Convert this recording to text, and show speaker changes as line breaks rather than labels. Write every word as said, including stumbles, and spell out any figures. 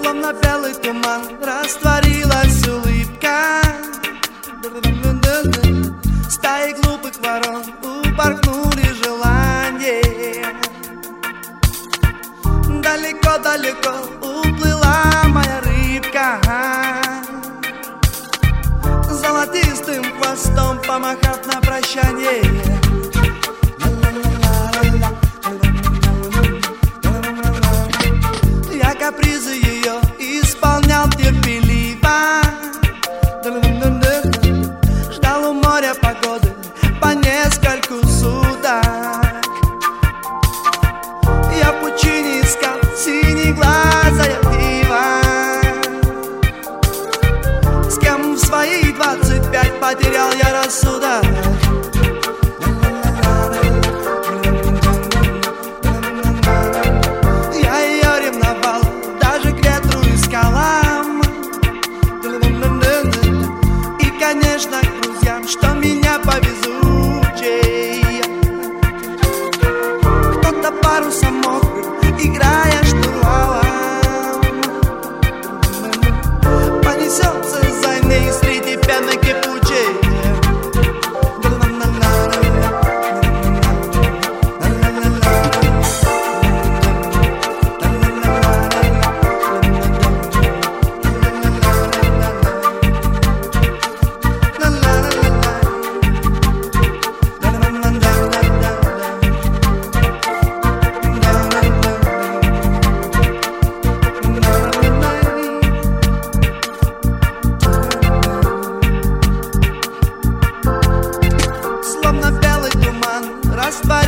Словно белый туман растворилась улыбка. Стаи глупых ворон упорхнули желания. Далеко-далеко уплыла моя рыбка, золотистым хвостом помахав на прощание. Я капризы ее исполнял терпеливо, ждал у моря погоды по нескольку суток. Я в пучине искал синеглазая дива, с кем в свои двадцать пять потерял я рассудок. Я ее ревновал даже к ветру и скалам, и, конечно, к друзьям, что меня повезучей. Кто-то парусом мокрым, играя штурвалом, понесется за ней среди пены кипучей. Растворилась